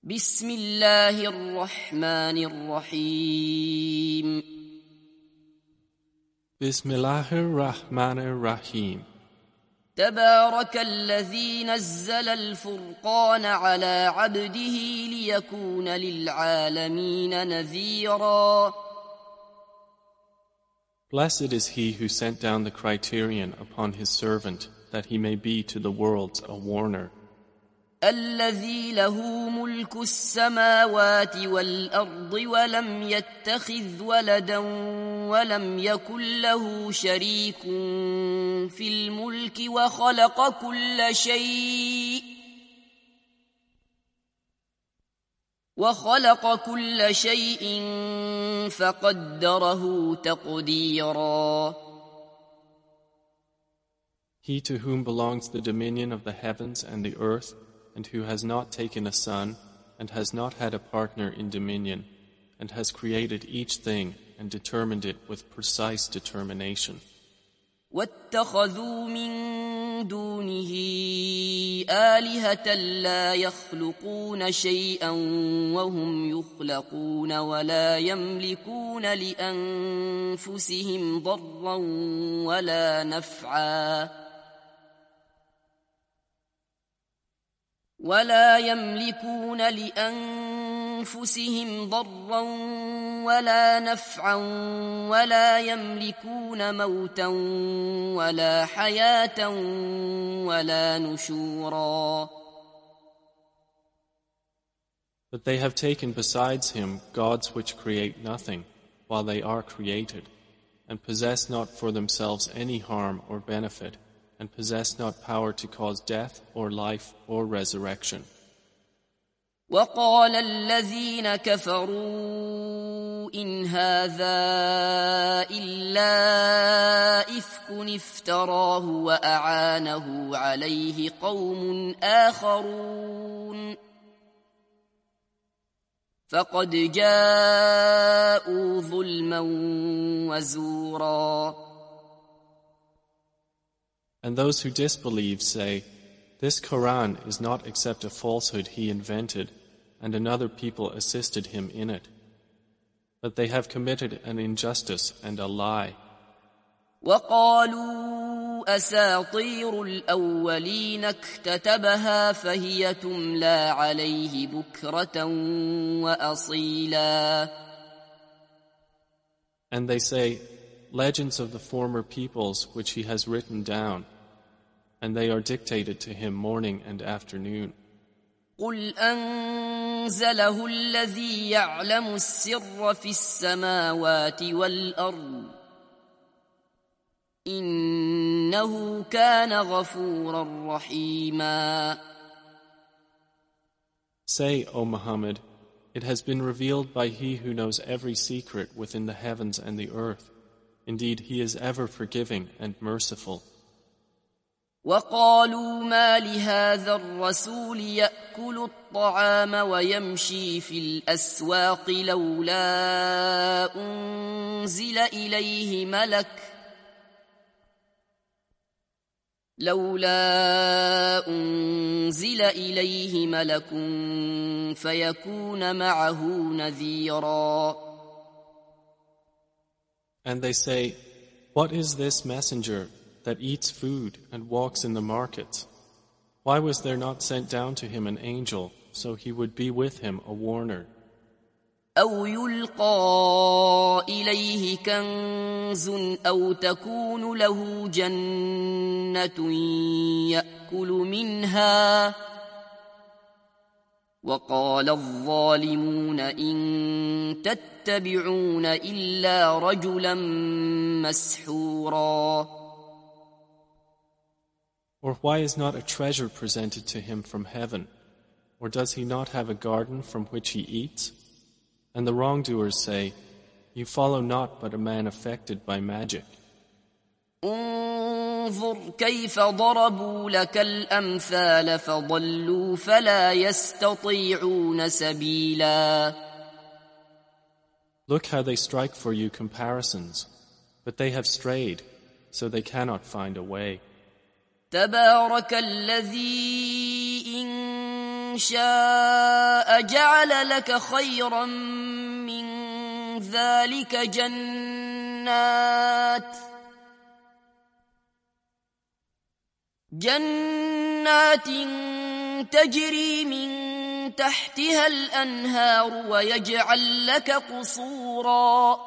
بسم الله الرحمن الرحيم بسم الله الرحمن الرحيم تبارك الذي نزل الفرقان على عبده ليكون للعالمين نذيرا. Blessed is he who sent down the criterion upon his servant, that he may be to the worlds a warner. الذي له ملك السماوات والأرض ولم يتخذ ولدا ولم يكن له شريك في الملك وخلق كل شيء فقدره تقديرا. He to whom belongs the dominion of the heavens and the earth, and who has not taken a son, and has not had a partner in dominion, and has created each thing and determined it with precise determination. واتخذوا من دونه آلهة لا يخلقون شيئا وهم يخلقون ولا يملكون لأنفسهم ضرا ولا نفعا ولا يملكون موتا ولا حياة ولا نشورا. But they have taken besides him gods which create nothing, while they are created, and possess not for themselves any harm or benefit, and possess not power to cause death or life or resurrection. وقال الذين كفروا إن هذا إلا إفك افتراه وأعانه عليه قوم آخرون فقد جاءوا ظلما وزورا. And those who disbelieve say, "This Quran is not except a falsehood he invented, and another people assisted him in it." But they have committed an injustice and a lie. وقالوا أساطير الأولين اكتتبها فهي تملى عليه بكرة وأصيلا. And they say, "Legends of the former peoples which he has written down, and they are dictated to him morning and afternoon." قل أنزله الذي يعلم السر في السماوات والأرض إنه كان غفورا رحيما. Say, O Muhammad, it has been revealed by he who knows every secret within the heavens and the earth. Indeed, he is ever forgiving and merciful. وقالوا ما لهذا الرسول يأكل الطعام ويمشي في الأسواق لولا أنزل إليه ملك فيكون معه نذيرا. And they say, "What is this messenger that eats food and walks in the markets? Why was there not sent down to him an angel, so he would be with him a warner?" أو يلقى إليه كنز أو تكون له جنة يأكل منها وقال الظالمون إن تتبعون إلا رجلا مسحورا. Or why is not a treasure presented to him from heaven? Or does he not have a garden from which he eats? And the wrongdoers say, "You follow not but a man affected by magic." انظر كيف ضربوا لك الأمثال فضلوا فلا يستطيعون سبيلا. Look how they strike for you comparisons, but they have strayed, so they cannot find a way. تبارك الذي إن شاء جعل لك خيرا من ذلك جنات تجري من تحتها الأنهار ويجعل لك قصورا.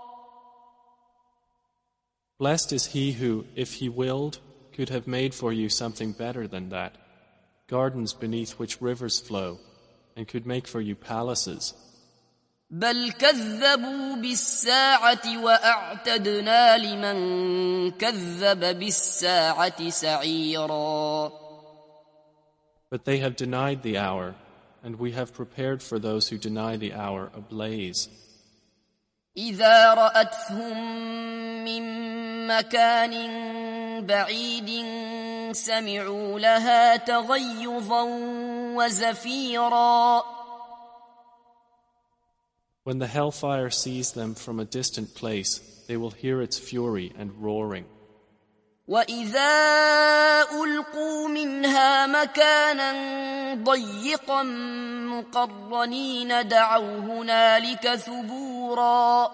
Blessed is he who, if he willed, could have made for you something better than that, gardens beneath which rivers flow, and could make for you palaces. بل كذبوا بالساعة وأعتدنا لمن كذب بالساعة سعيرا. But they have denied the hour, and we have prepared for those who deny the hour a blaze. إذا رأتهم من مكان بعيد سمعوا لها تغيظا وزفيرا. When the hellfire sees them from a distant place, they will hear its fury and roaring. وإذا ألقوا منها مكانا ضيقا مقرنين دعوا هنالك ثبورا.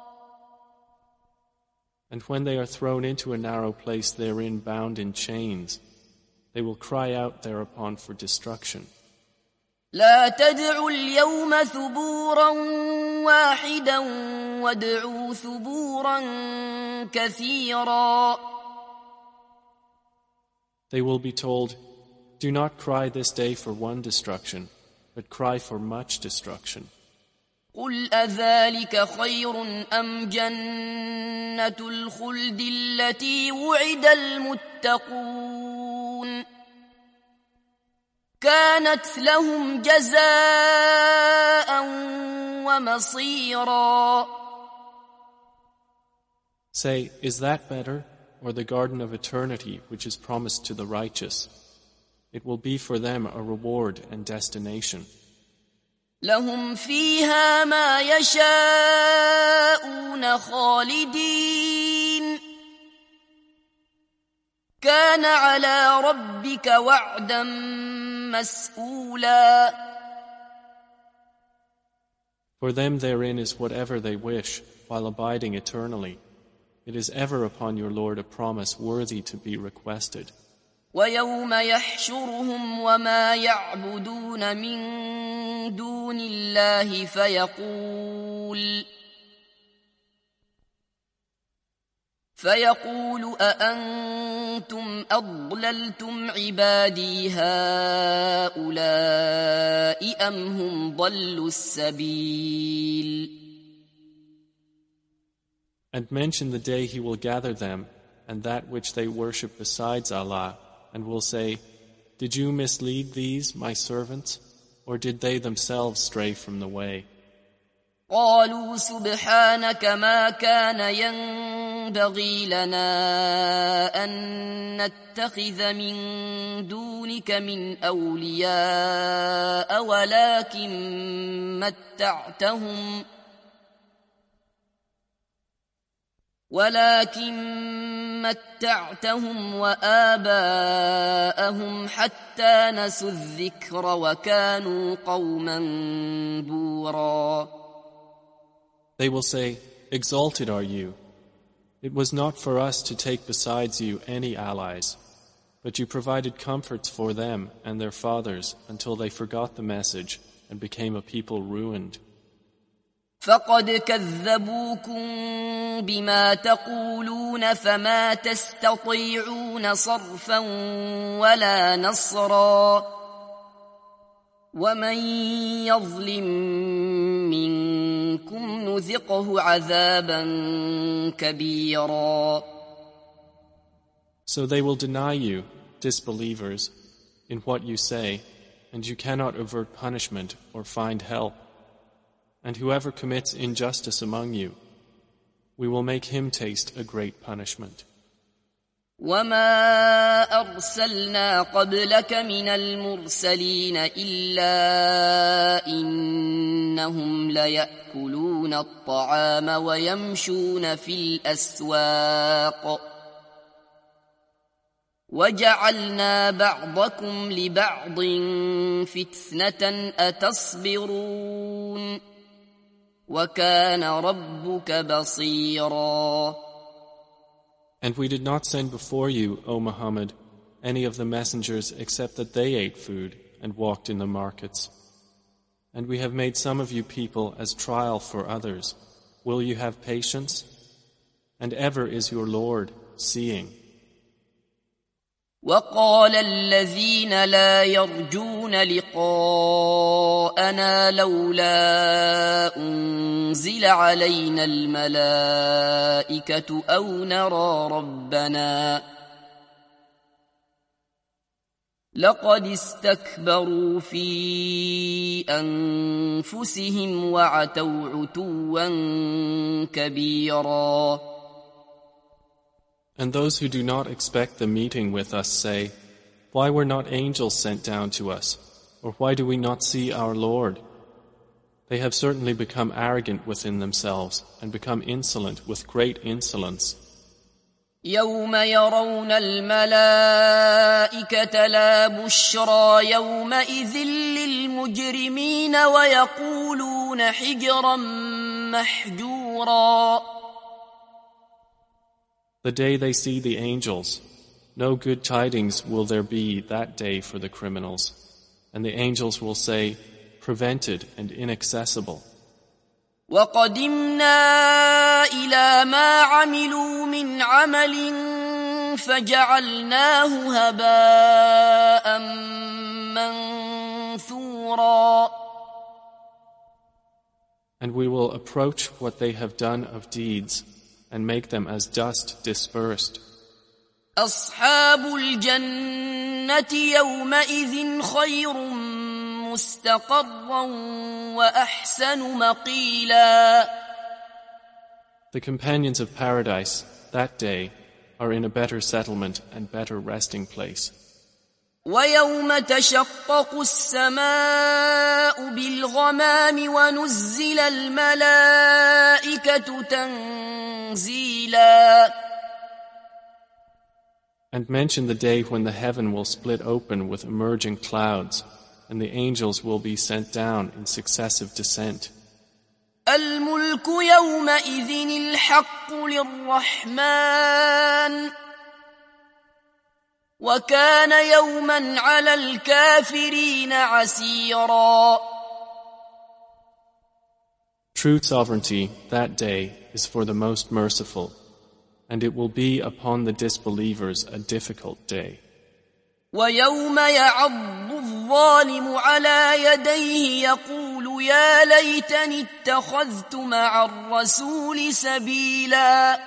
And when they are thrown into a narrow place therein bound in chains, they will cry out thereupon for destruction. لا تدعوا اليوم ثبورا واحدا وادعوا ثبورا كثيرا. They will be told, do not cry this day for one destruction, but cry for much destruction. قل أذلك خير أم جنة الخلد التي وعد المتقون كانت لهم جزاء ومصيرا. Say, is that better, or the garden of eternity which is promised to the righteous? It will be for them a reward and destination. لهم فيها ما يشاءون خالدين كان على ربك وعدا مسئولا. For them therein is whatever they wish, while abiding eternally. It is ever upon your Lord a promise worthy to be requested. ويوم يحشرهم وما يعبدون من دون الله فيقول أأنتم أضللتم عبادي هؤلاء أم هم ضلوا السبيل. And mention the day he will gather them and that which they worship besides Allah, and will say, did you mislead these, my servants, or did they themselves stray from the way? قالوا سبحانك ما كان ينبغي لنا أن نتخذ من دونك من أولياء ولكن متعتهم وآباءهم حتى نسوا الذكر وكانوا قوما بورا. They will say, exalted are you. It was not for us to take besides you any allies, but you provided comforts for them and their fathers until they forgot the message and became a people ruined. فقد كذبوكم بما تقولون فما تستطيعون صرفا ولا نصرا ومن يظلم منكم نذقه عذابا كبيرا. So they will deny you, disbelievers, in what you say, and you cannot avert punishment or find help. And whoever commits injustice among you, we will make him taste a great punishment. وما أرسلنا قبلك من المرسلين إلا إنهم ليأكلون الطعام ويمشون في الأسواق وجعلنا بعضكم لبعض فتنة أتصبرون وكان ربك بصيرا. And we did not send before you, O Muhammad, any of the messengers except that they ate food and walked in the markets. And we have made some of you people as trial for others. Will you have patience? And ever is your Lord seeing. وقال الذين لا يرجون لقاءنا لولا أنزل علينا الملائكة أو نرى ربنا لقد استكبروا في أنفسهم وعتوا عتوا كبيرا. And those who do not expect the meeting with us say, why were not angels sent down to us? Or why do we not see our Lord? They have certainly become arrogant within themselves and become insolent with great insolence. يوم يرون الملائكة لا بشرى يومئذ للمجرمين ويقولون حجرا محجورا. The day they see the angels, no good tidings will there be that day for the criminals, and the angels will say, prevented and inaccessible. وَقَدِمْنَا إِلَى مَا عَمِلُوا مِنْ عَمَلٍ فَجَعَلْنَاهُ هَبَاءً مَنْثُورًا. And we will approach what they have done of deeds and make them as dust dispersed. أصحاب الجنة يومئذ خير مستقرا وأحسن مقيلا. The companions of paradise that day are in a better settlement and better resting place. ويوم تشقق السماء بالغمام ونزل الملائكة تنزيلا. And mention the day when the heaven will split open with emerging clouds, and the angels will be sent down in successive descent. الملك يومئذ الحق للرحمن وكان يوما على الكافرين عسيرا. True sovereignty that day is for the most merciful, and it will be upon the disbelievers a difficult day. ويوم يعض الظالم على يديه يقول يا ليتني اتخذت مع الرسول سبيلا.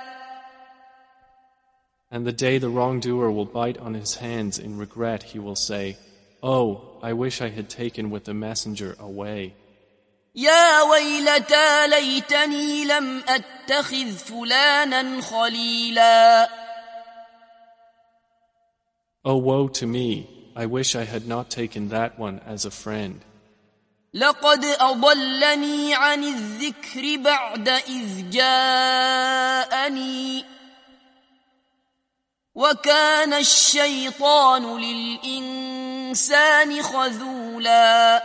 And the day the wrongdoer will bite on his hands in regret, he will say, oh, I wish I had taken with the messenger a way. يا ويلتى ليتني لم أتخذ فلانا خليلا. Oh, woe to me, I wish I had not taken that one as a friend. لقد أضلني عن الذكر بعد إذ جاءني وكان الشيطان للإنسان خذولا.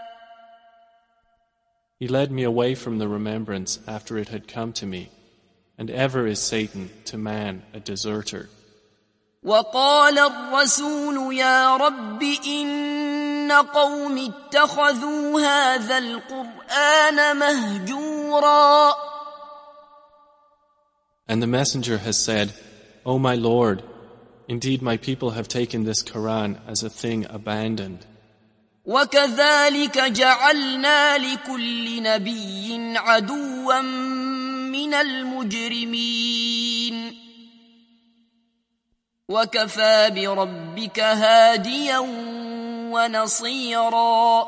He led me away from the remembrance after it had come to me, and ever is Satan to man a deserter. وقال الرسول يا رب إن قوم اتخذوا هذا القرآن مهجورا. And the messenger has said, O my Lord, indeed my people have taken this Quran as a thing abandoned. وكذلك جعلنا لكل نبي عدوا من المجرمين وكفى بربك هاديا ونصيرا.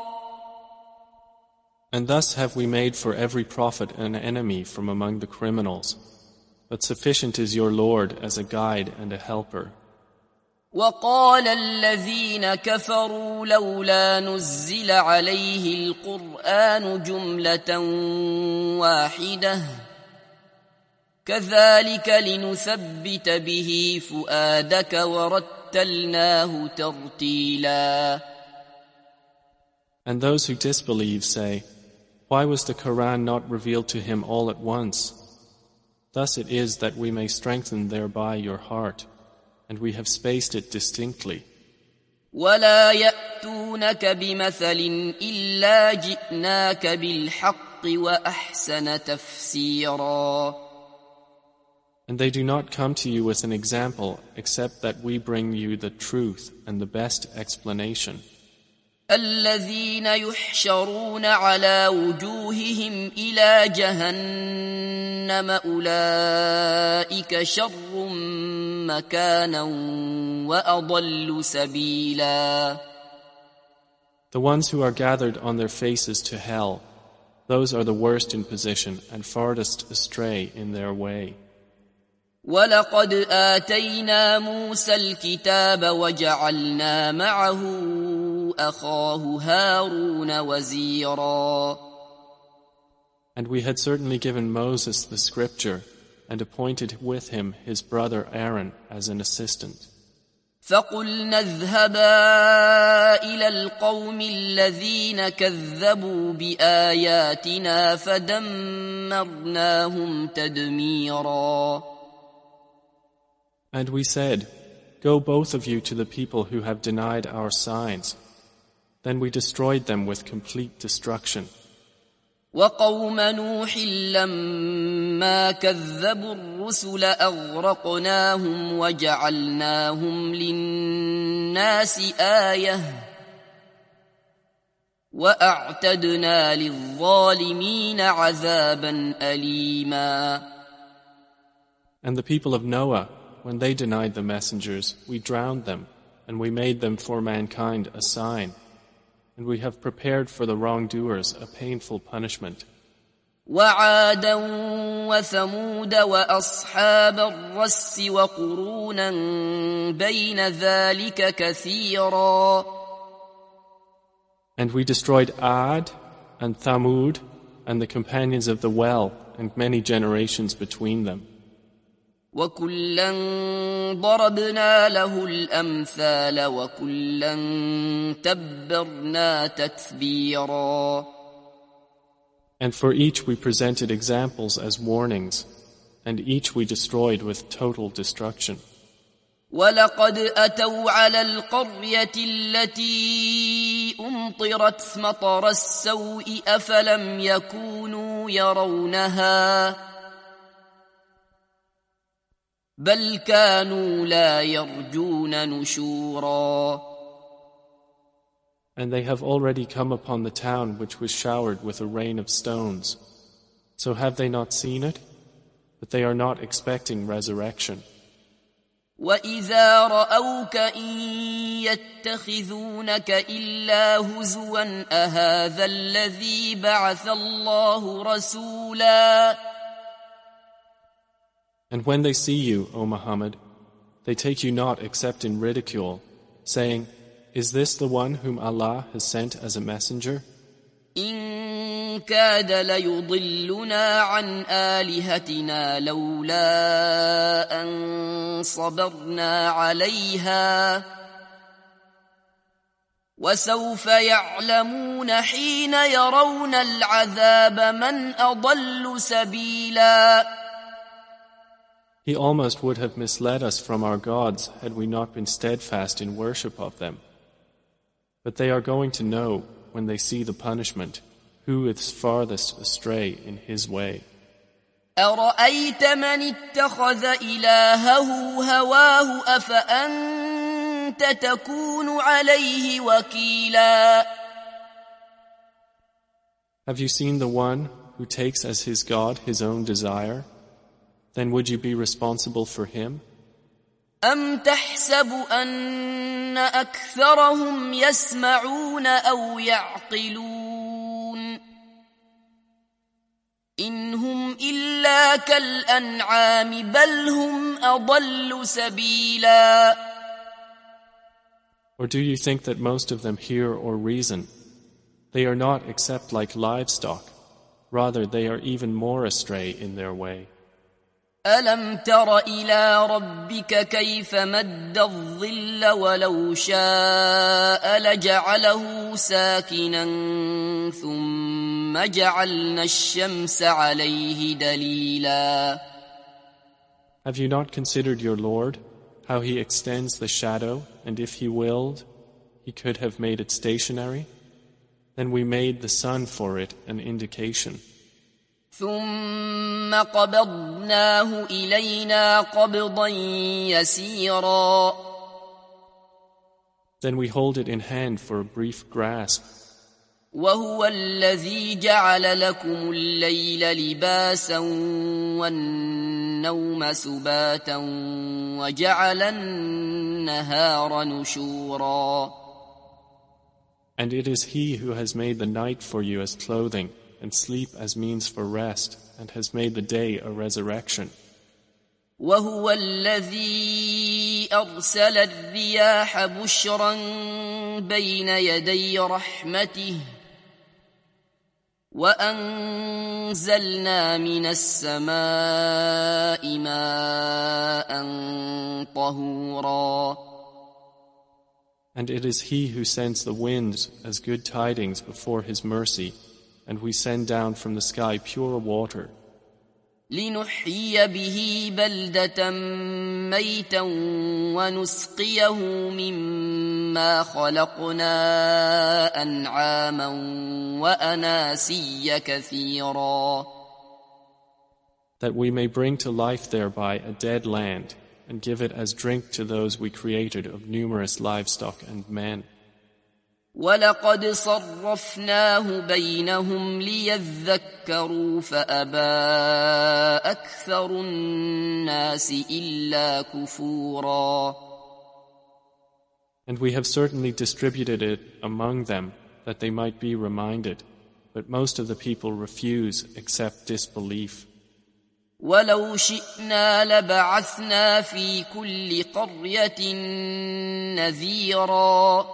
And thus have we made for every prophet an enemy from among the criminals, but sufficient is your Lord as a guide and a helper. وقال الذين كفروا لولا نزل عليه القرآن جملة واحدة كذلك لنثبت به فؤادك ورتلناه وَرَتَّلْنَاهُ تَرْتِيلًا. And those who disbelieve say, why was the Quran not revealed to him all at once? Thus it is that we may strengthen thereby your heart, and we have spaced it distinctly. وَلَا يَأْتُونَكَ بِمَثَلٍ إِلَّا جِئْنَاكَ بِالْحَقِّ وَأَحْسَنَ تَفْسِيرًا. And they do not come to you with an example except that we bring you the truth and the best explanation. الذين يحشرون على وجوههم إلى جهنم أولئك شر مكانا وأضل سبيلا. The ones who are gathered on their faces to hell, those are the worst in position and farthest astray in their way. وَلَقَدْ آتَيْنَا مُوسَى الْكِتَابَ وَجَعَلْنَا مَعَهُ أَخَاهُ هَارُونَ وَزِيرًا. And we had certainly given Moses the scripture and appointed with him his brother Aaron as an assistant. فَقُلْنَا اذْهَبَا إِلَى الْقَوْمِ الَّذِينَ كَذَّبُوا بِآيَاتِنَا فَدَمَّرْنَاهُمْ تَدْمِيرًا. And we said, go both of you to the people who have denied our signs. Then we destroyed them with complete destruction. وَقَوْمَ نُوحٍ لَمَّا كَذَّبُوا الرُّسُلَ أَغْرَقْنَاهُمْ وَجَعَلْنَاهُمْ لِلنَّاسِ آيَةً وَأَعْتَدْنَا لِلظَّالِمِينَ عَذَابًا أَلِيمًا. And the people of Noah, when they denied the messengers, we drowned them, and we made them for mankind a sign. And we have prepared for the wrongdoers a painful punishment. وَعَادًا وَثَمُودَ وَأَصْحَابَ الرَّسِّ وَقُرُونًا بَيْنَ ذَلِكَ كَثِيرًا. And we destroyed Ad and Thamud and the companions of the well and many generations between them. وَكُلًّا ضَرَبْنَا لَهُ الْأَمْثَالَ وَكُلًّا تَبَّرْنَا تَتْبِيرًا. And for each we presented examples as warnings, and each we destroyed with total destruction. وَلَقَدْ أَتَوْا عَلَى الْقَرْيَةِ الَّتِي أُمْطِرَتْ مَطَرَ السَّوْءِ أَفَلَمْ يَكُونُوا يَرَوْنَهَا بَلْ كَانُوا لَا يَرْجُونَ نُشُورًا. And they have already come upon the town which was showered with a rain of stones. So have they not seen it? But they are not expecting resurrection. وَإِذَا رَأَوْكَ إِن يَتَّخِذُونَكَ إِلَّا هُزُوًا أَهَذَا الَّذِي بَعَثَ اللَّهُ رَسُولًا. And when they see you, O Muhammad, they take you not except in ridicule, saying, is this the one whom Allah has sent as a messenger? إِن كَادَ لَيُضِلُّنَا عَنْ آلِهَتِنَا لَوْلَا أَن صَبَرْنَا عَلَيْهَا وَسَوْفَ يَعْلَمُونَ حِينَ يَرَوْنَ الْعَذَابَ مَنْ أَضَلُّ سَبِيلًا. He almost would have misled us from our gods had we not been steadfast in worship of them. But they are going to know, when they see the punishment, who is farthest astray in his way. أَرَأَيْتَ مَنِ اتَّخَذَ إِلَهَهُ هَوَاهُ أَفَأَنْتَ تَكُونُ عَلَيْهِ وَكِيلًا. Have you seen the one who takes as his God his own desire? Then would you be responsible for him? أَمْ تَحْسَبُ أَنَّ أَكْثَرَهُمْ يَسْمَعُونَ أَوْ يَعْقِلُونَ إِنْ هُمْ إِلَّا كَالْأَنْعَامِ بَلْ هُمْ أَضَلُّ سَبِيلًا. Or do you think that most of them hear or reason? They are not except like livestock. Rather, they are even more astray in their way. ألم تر إلى ربك كيف مد الظل ولو شاء لجعله ساكنا ثم جعلنا الشمس عليه دليلا. Have you not considered your Lord, how He extends the shadow, and if He willed, He could have made it stationary? Then we made the sun for it an indication. ثم قبضناه إلينا قبضا يسيرا. Then we hold it in hand for a brief grasp. وهو الذي جعل لكم الليل لباسا والنوم سباتا وجعل النهار نشورا. And it is He who has made the night for you as clothing, and sleep as means for rest, and has made the day a resurrection. وهو الذي أرسل الرياح بشرا بين يدي رحمته وأنزلنا من السماء ماء طهورا. And it is He who sends the winds as good tidings before His mercy, and we send down from the sky pure water. لنحيي به بلدة ميتا ونسقيه مما خلقنا أنعاما وأناسيا كثيرا. That we may bring to life thereby a dead land, and give it as drink to those we created of numerous livestock and men. ولقد صرفناه بينهم ليذكروا فأبى أكثر الناس إلا كفورا. And we have certainly distributed it among them that they might be reminded, but most of the people refuse except disbelief. ولو شئنا لبعثنا في كل قرية نذيرا.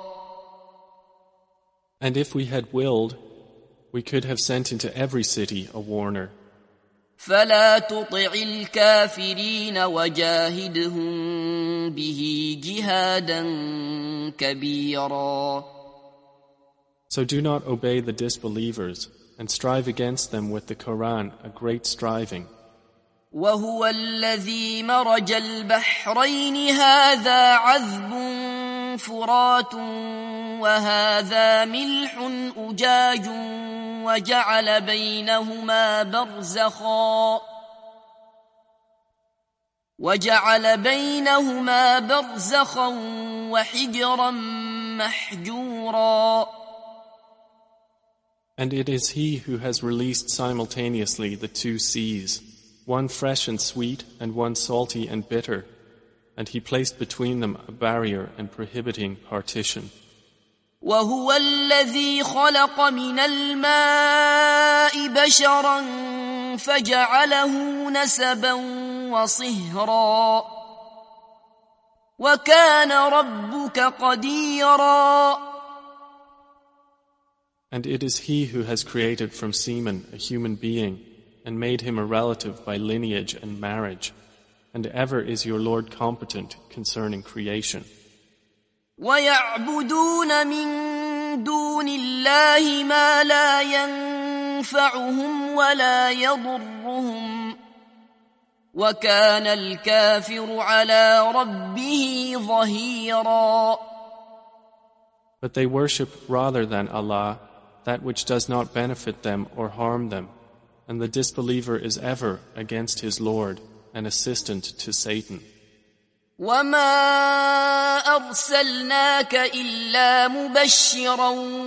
And if we had willed, we could have sent into every city a warner. فلا تطع الكافرين وجاهدهم به جهادا كبيرا. So do not obey the disbelievers, and strive against them with the Quran a great striving. وهو الذي مرج البحرين هذا عذب فرات وهذا ملح أجاج وجعل بينهما برزخا وحجرا محجورا. And it is He who has released simultaneously the two seas, one fresh and sweet and one salty and bitter, and He placed between them a barrier and prohibiting partition. وهو الذي خلق من الماء بشرا فجعله نسبا وصهرا وكان ربك قديرا. And it is He who has created from semen a human being and made him a relative by lineage and marriage, and ever is your Lord competent concerning creation. ويعبدون من دون الله ما لا ينفعهم ولا يضرهم وكان الكافر على ربه ظهيرا. But they worship rather than Allah that which does not benefit them or harm them, and the disbeliever is ever against his Lord an assistant to Satan. وما أرسلناك إلا مبشرا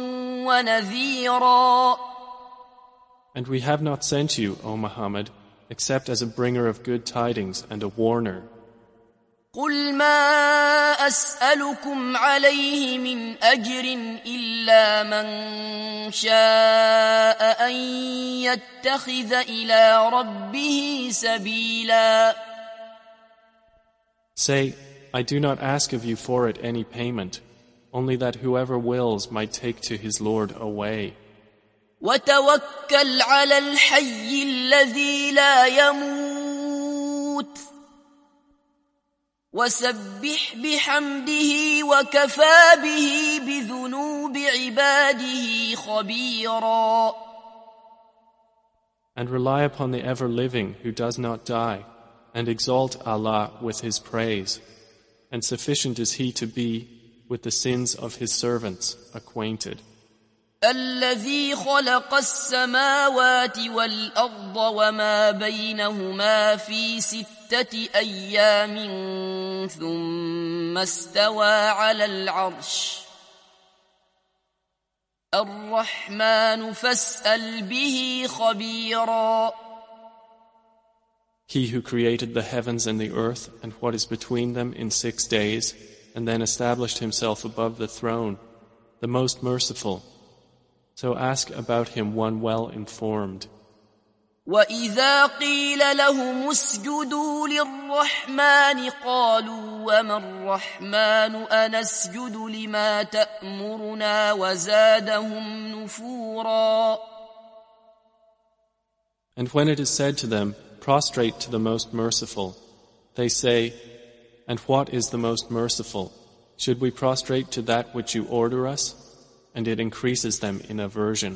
ونذيرا. And we have not sent you, O Muhammad, except as a bringer of good tidings and a warner. قل ما أسألكم عليه من أجر إلا من شاء أن يتخذ إلى ربه سبيلا. Say, I do not ask of you for it any payment, only that whoever wills might take to his Lord a way. وتوكل على الحي الذي لا يموت القنوت وسبح بحمده وكفى به بذنوب عباده خبيرا. And rely upon the ever-living who does not die, and exalt Allah with His praise. And sufficient is He to be, with the sins of His servants, acquainted. الذي خلق السماوات والأرض وما بينهما في 6 أيام ثم استوى على العرش الرحمن فاسأل به خبيرا. He who created the heavens and the earth and what is between them in 6 days, and then established Himself above the throne, the most merciful. So ask about Him one well informed. وَإِذَا قِيلَ لَهُمُ اسْجُدُوا لِلرَّحْمَنِ قَالُوا وَمَا الرَّحْمَنُ أَنَسْجُدُ لِمَا تَأْمُرُنَا وَزَادَهُمْ نُفُورًا. And when it is said to them, prostrate to the most merciful, they say, and what is the most merciful? Should we prostrate to that which you order us? And it increases them in aversion.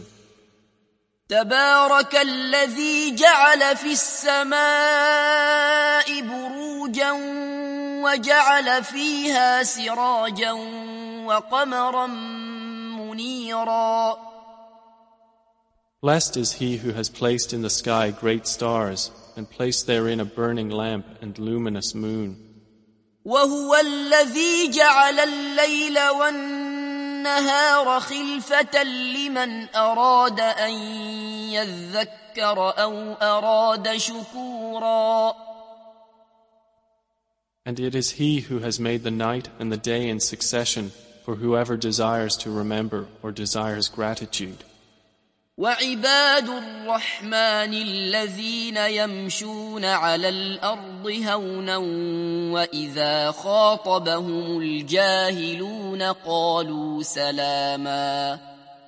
تبارك الذي جعل في السماء بروجا وجعل فيها سراجا وقمرا منيرا. Blessed is He who has placed in the sky great stars and placed therein a burning lamp and luminous moon. وهو الذي جعل الليل والنهار خلفة لمن أراد أن يذكر أو أراد شكورا. And it is He who has made the night and the day in succession for whoever desires to remember or desires gratitude. وعباد الرحمن الذين يمشون على الأرض هونا وإذا خاطبهم الجاهلون قالوا سلاما.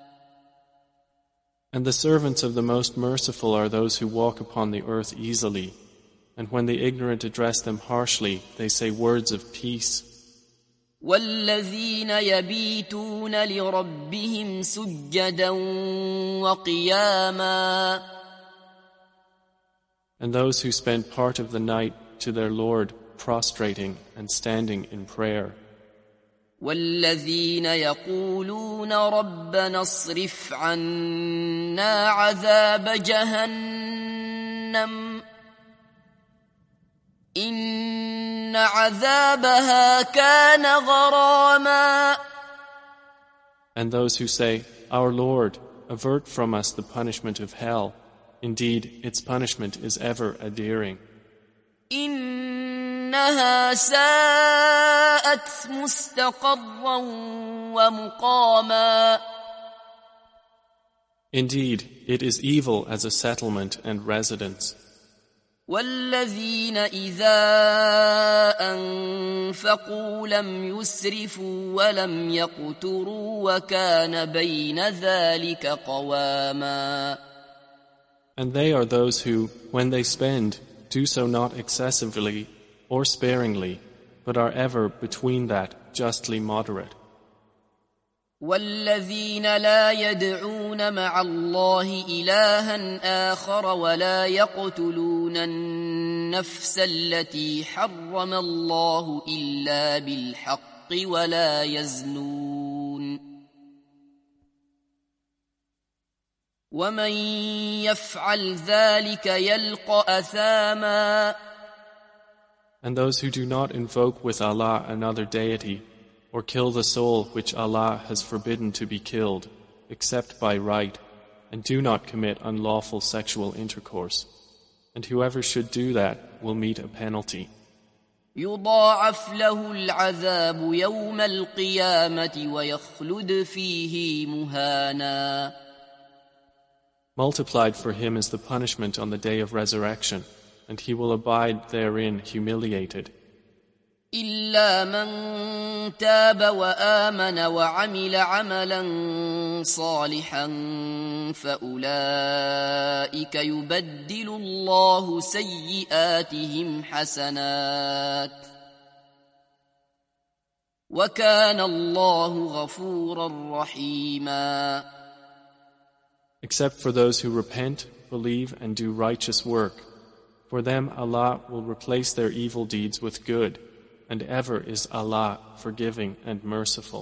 And the servants of the Most Merciful are those who walk upon the earth easily, and when the ignorant address them harshly, they say words of peace. والذين يبيتون لربهم سجدا وقياما. And those who spend part of the night to their Lord prostrating and standing in prayer. والذين يقولون ربنا اصرف عنا عذاب جهنم إن عذابها كان غراما. And those who say, Our Lord, avert from us the punishment of hell. Indeed, its punishment is ever adhering. إنها ساءت مستقرا ومقاما. Indeed, it is evil as a settlement and residence. والذين إذا أنفقوا لم يسرفوا ولم يقتروا وكان بين ذلك قواما. And they are those who, when they spend, do so not excessively or sparingly, but are ever between that, justly moderate. والذين لا يدعون مع الله إلها آخر ولا يقتلون النفس التي حرم الله إلا بالحق ولا يزنون ومن يفعل ذلك يلقى أثاما. And those who do not invoke with Allah another deity, or kill the soul which Allah has forbidden to be killed, except by right, and do not commit unlawful sexual intercourse. And whoever should do that will meet a penalty. يضاعف له العذاب يوم القيامة ويخلد فيه مهانا. Multiplied for him is the punishment on the day of resurrection, and he will abide therein humiliated. إلا من تاب وآمن وعمل عملا صالحا فأولئك يبدل الله سيئاتهم حسنات وكان الله غفورا رحيما. Except for those who repent, believe, and do righteous work. For them Allah will replace their evil deeds with good, and ever is Allah forgiving and merciful.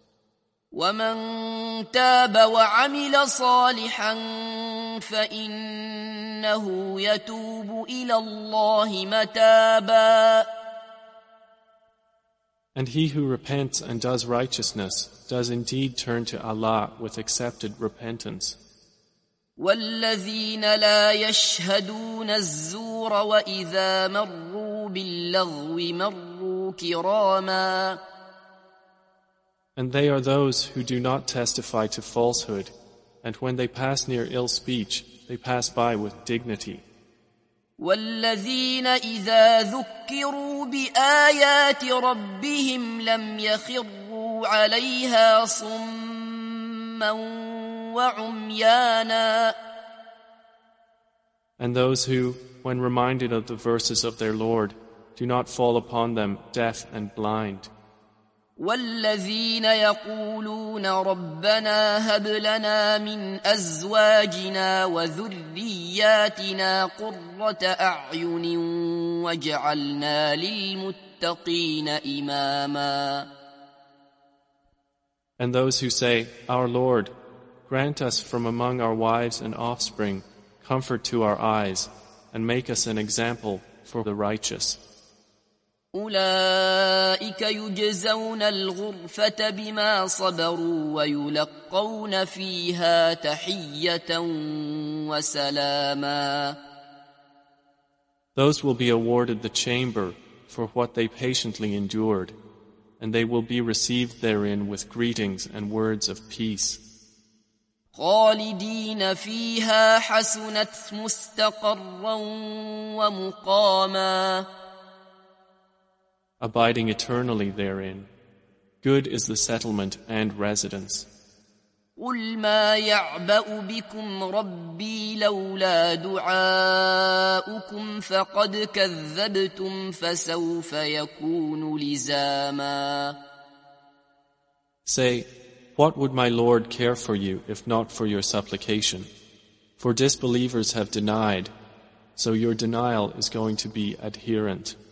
ومن تاب وعمل صالحا فإنه يتوب إلى الله متابا. And he who repents and does righteousness does indeed turn to Allah with accepted repentance. والذين لا يشهدون الزور وإذا مروا باللغو مروا كراما. And they are those who do not testify to falsehood, and when they pass near ill speech, they pass by with dignity. والذين إذا ذكروا بآيات ربهم لم يخروا عليها صما وعميانا. And those who, when reminded of the verses of their Lord, do not fall upon them deaf and blind. والذين يقولون ربنا هب لنا من أزواجنا وذرياتنا قرة أعين واجعلنا للمتقين إماما. And those who say, Our Lord, grant us from among our wives and offspring comfort to our eyes, and make us an example for the righteous. أولئك يجزون الغرفة بما صبروا ويلقون فيها تحية وسلاما. Those will be awarded the chamber for what they patiently endured, and they will be received therein with greetings and words of peace. خالدين فيها حسنت مستقرا ومقاما. Abiding eternally therein. Good is the settlement and residence. قل ما يعبأ بكم ربي لولا دعاؤكم فقد كذبتم فسوف يكون لزاما. Say, what would my Lord care for you if not for your supplication? For disbelievers have denied, so your denial is going to be adherent.